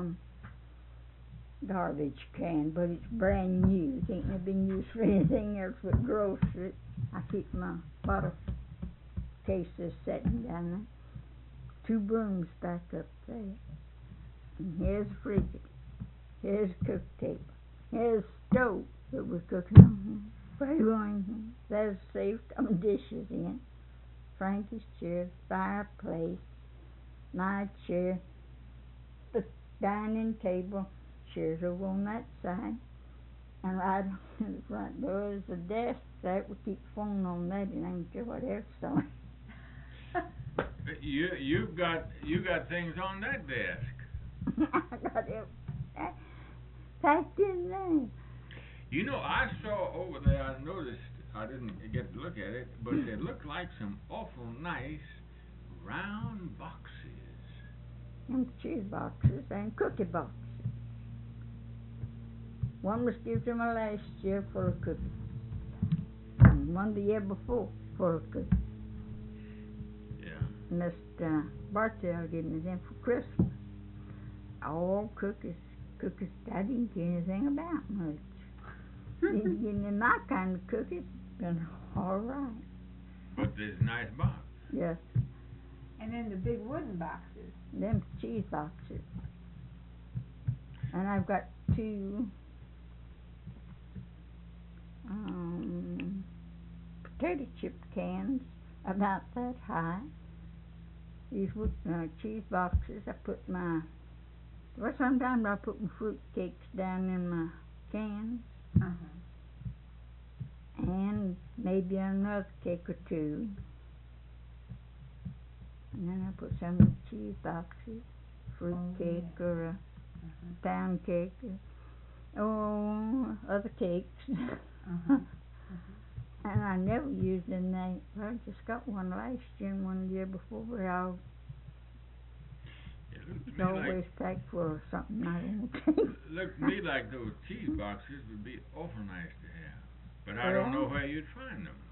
garbage can, but it's brand new. It ain't never been used for anything else but groceries. I keep my bottle cases sitting down there. 2 brooms back up there. And here's a fridge. Here's a cook table. Here's a stove that we're cooking on. There's a safe, dishes in. Frankie's chair, fireplace, my chair, the dining table, chairs over on that side, and right in the front door is a desk that we keep phone on that, and I don't care what else on it. You got things on that desk. I got it packed in there. You know, I saw over there. I noticed. I didn't get to look at it, but it looked like some awful nice round boxes. And cheese boxes and cookie boxes. One was given to me last year full of cookies. And one the year before full of cookies. Yeah. Mr. Bartell gave me them for Christmas. All cookies. Cookies I didn't care anything about much. Didn't give me my kind of cookies. Been all right. But this nice box. Yes. And then the big wooden boxes. Them cheese boxes. And I've got 2 potato chip cans about that high. These cheese boxes, I put sometimes I put my fruit cakes down in my cans. And maybe another cake or 2. And then I put some of the cheese boxes, fruit cake or a pound cake or other cakes. And I never used them. Well, I just got one last year and one the year before. It's always packed full of something I don't take. Looked to me like those cheese boxes would be awful nice to have. But I don't know where you'd find them.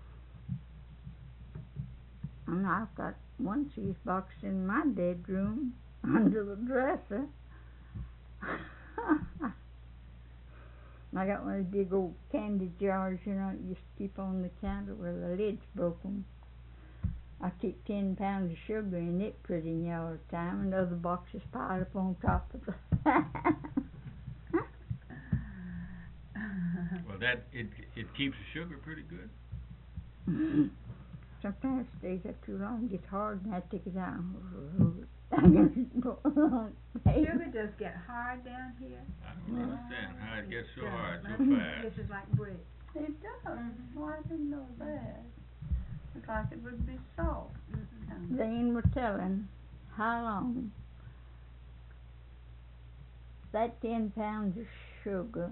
And I've got one cheese box in my bedroom under the dresser. I got one of those big old candy jars, you know, that used to keep on the counter where the lid's broken. I keep 10 pounds of sugar in it pretty near all the time, and other boxes piled up on top of the Well, it keeps the sugar pretty good. Sometimes it stays up too long, it gets hard, and I take it out. Sugar does get hard down here. I don't understand how it gets so hard so This fast. is like brick. It does. Well, I didn't know that. It's like it would be soft. Zane was telling how long that 10 pounds of sugar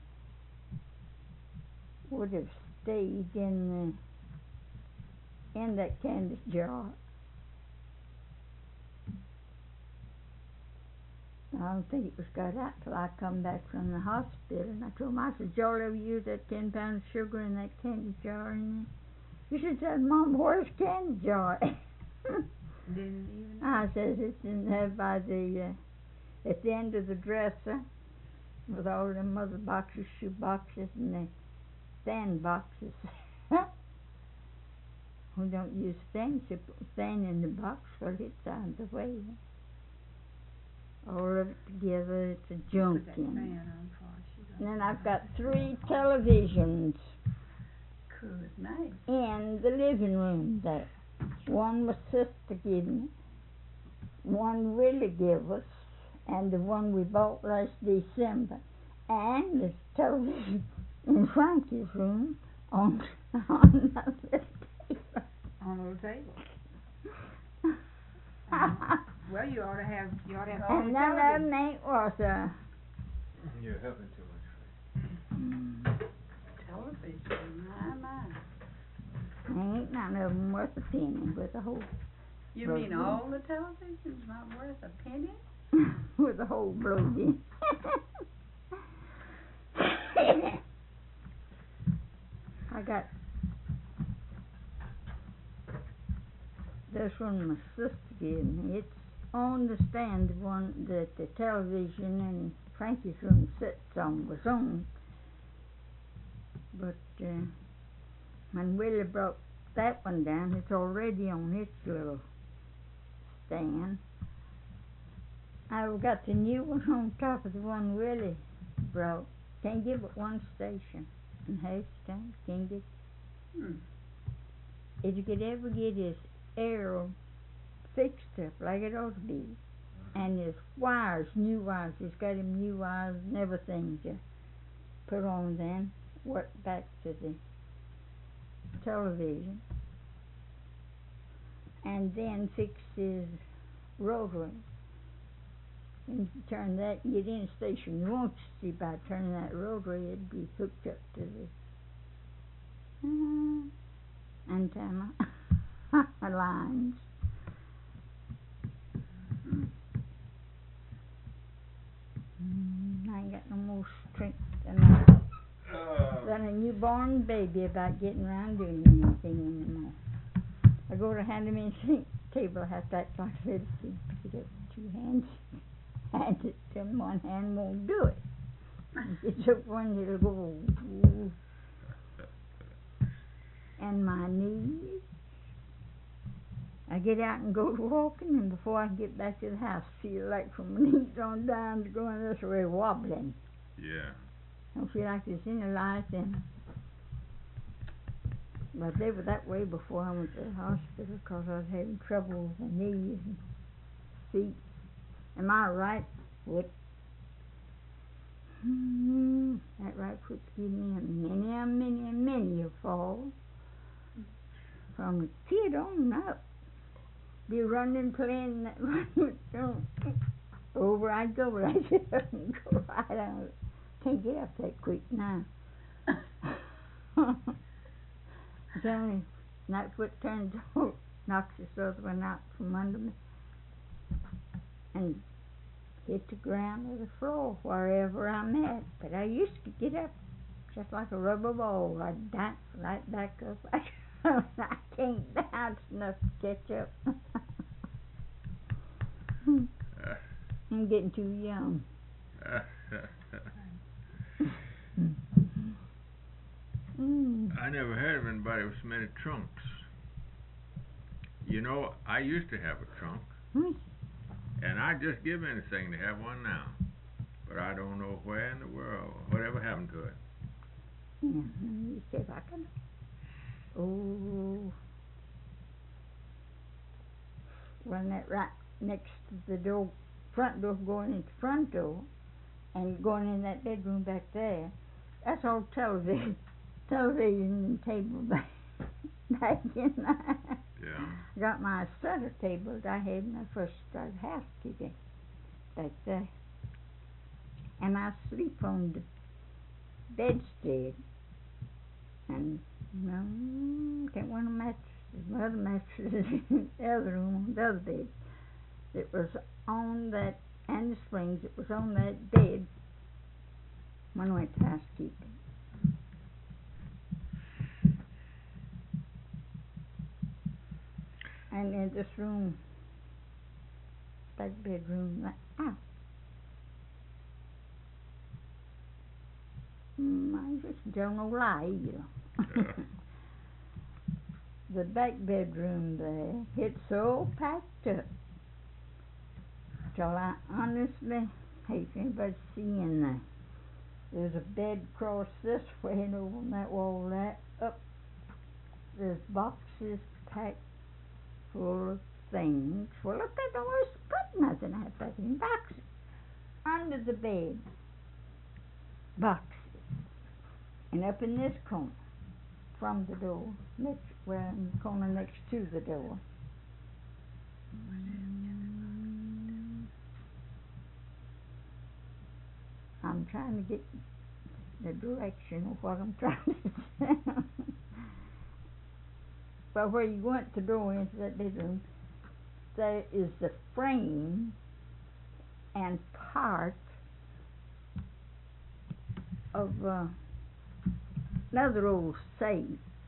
would have stayed in that candy jar I don't think it was got out till I come back from the hospital, and I told him, I said, y'all ever use that 10 pounds of sugar in that candy jar in there? He said, Mom, where's candy jar? Didn't even. I says, it's in there by the, at the end of the dresser, with all them other boxes, shoe boxes, and the fan boxes. We don't use fans, you put fan in the box, well, it's out of the way. All of it together, it's a junk Put that in. fan on for she And then I've got 3 televisions Good night. in the living room there. One my sister gave me, one Willie gave us, and the one we bought last December. And there's television in Frankie's room on the table. On a little table. Well, you ought to have all And the none of television. them ain't worth a You're having too much. Television, my. ain't none of them worth a penny with a whole You mean all the television's not worth a penny? with a whole blowed in. I got this one my sister gave me. It's on the stand, the one that the television in Frankie's room sits on was on. But when Willie brought that one down, it's already on its little stand. I've got the new one on top of the one Willie brought. Can't give it one station in Hastings. Can't get. If you could ever get his arrow fixed up like it ought to be, and his wires, new wires, he's got him new wires and everything to put on then, work back to the television, and then fix his rotary. And you turn that and get in a station you want to see by turning that rotary, it'd be hooked up to the antenna lines. I ain't got no more strength than a newborn baby about getting around doing anything anymore. I go to hand him in sink table, I have to act like a little kid. Pick it up with 2 hands, hand it to him, one hand won't do it. It's up one, it'll go. And my knees. I get out and go to walking, and before I can get back to the house, feel like from my knees on down to going this way wobbling. Yeah. I don't feel like there's any life in them. But they were that way before I went to the hospital, because I was having trouble with my knees and feet. And my right foot, that right foot's given me many a fall. From a kid on up. Be running, playing that running, over I'd go, right up and go right out. Can't get up that quick now. It's only that foot turns over, knocks this other one out from under me, and hit the ground or the floor wherever I'm at. But I used to get up just like a rubber ball. I'd dance right back up. I can't dance enough to catch up. I'm getting too young. I never heard of anybody with so many trunks. You know, I used to have a trunk, and I'd just give anything to have one now. But I don't know where in the world, whatever happened to it. You see if I can. Oh, run that right next to the door, front door, going into the front door, and going in that bedroom back there. That's all television and table back in there. Yeah. I got my center table that I had when I first started housekeeping back there, and I sleep on the bedstead, and can't wear no mattresses. My other mattress is in the other room on the other bed. It was on that and the springs that was on that bed when I went to housekeeping. And in this room, that bedroom, I just don't know lie either. The back bedroom there, it's so packed up till I honestly hate anybody seeing that. There's a bed across this way and over on that wall that up. There's boxes packed full of things. Well, look, I don't always put nothing out back in boxes. Under the bed, boxes. And up in this corner, from the door, in the corner next to the door. I'm trying to get the direction of what I'm trying to say. But where you went to go into that bedroom, there is the frame and part of another old safe.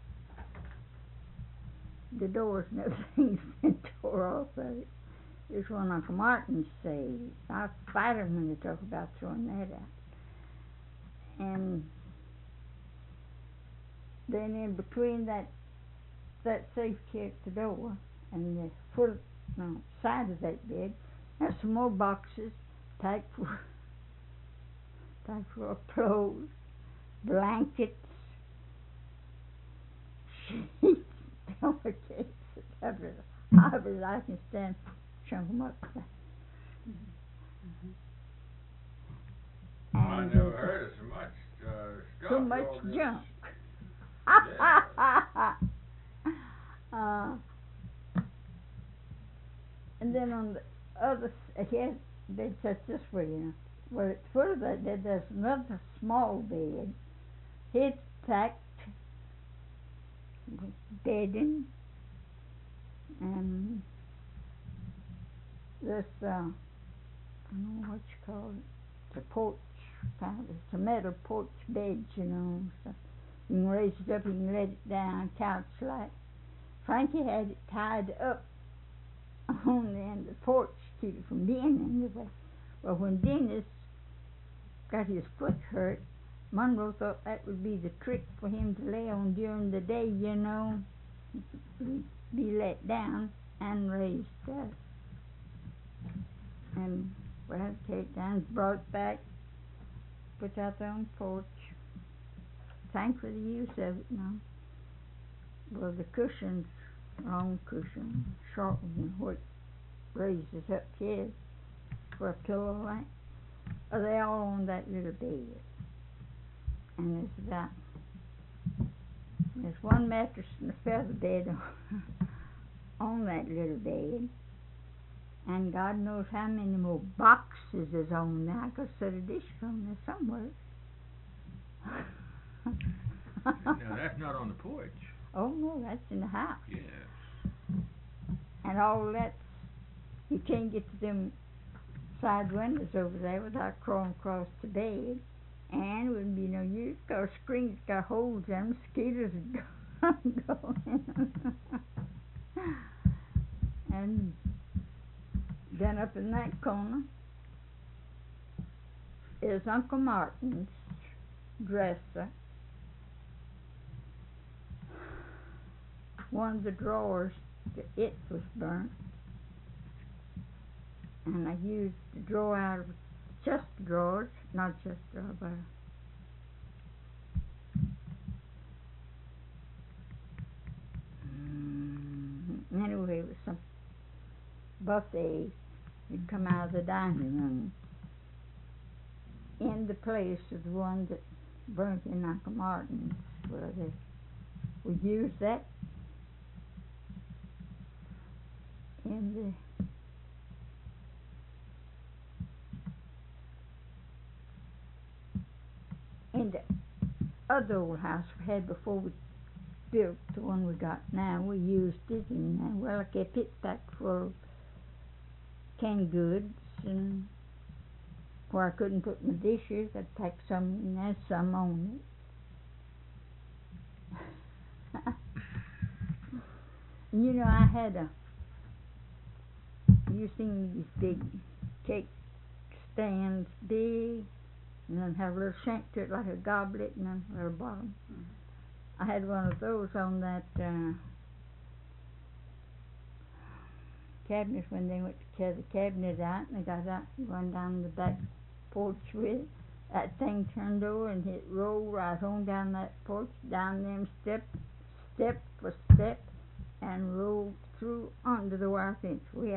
The doors and everything's been tore off of it. There's one Uncle Martin saved. I fight him when they talk about throwing that out. And then in between that safe at the door and the side of that bed, there's some more boxes packed full of clothes, blankets, sheets, pillowcases, however I can stand, chunk them up. I never heard of so much stuff. So much junk. And then on the other side, bed sets this way, you know. Well, at the foot of that bed, there's another small bed. It's packed with bedding and this, I don't know what you call it. It's a porch, it's a metal porch bed, you know. So you can raise it up, you can let it down, couch-like. Frankie had it tied up on the end of the porch to keep it from being in the way. Well, when Dennis got his foot hurt, Monroe thought that would be the trick for him to lay on during the day, you know. Be let down and raised up. And well, take it down, brought it back, put it out there on the porch. Thank for the use of it now. Well, the cushion's wrong cushion, short one, what raises up here for a pillow like. Are they all on that little bed? And there's one mattress and a feather bed on that little bed. And God knows how many more boxes is on there. I could set a dish on there somewhere. Now, that's not on the porch. Oh, no, that's in the house. Yes. And all that, you can't get to them side windows over there without crawling across the bed. And it wouldn't be no use, because screens got holes in them, mosquitoes would go in. And then up in that corner is Uncle Martin's dresser. One of the drawers, it was burnt. And I used the drawer out of chest of drawers, not chest of drawers, but anyway, it was some buffet. You'd come out of the dining room in the place of the one that burnt in Uncle Martin's. Well, we used that in the other old house we had before we built the one we got now. We used it, and well, I kept it packed full of canned goods and where I couldn't put my dishes, I'd pack some and there's some on it. You know, I had you seen these big cake stands, big, and then have a little shank to it like a goblet and then a little bottom. I had one of those on that cabinet when they went to tear the cabinet out, and they got out and run down the back porch with it. That thing turned over and it rolled right on down that porch, down them steps, step for step, and rolled through under the wire fence. We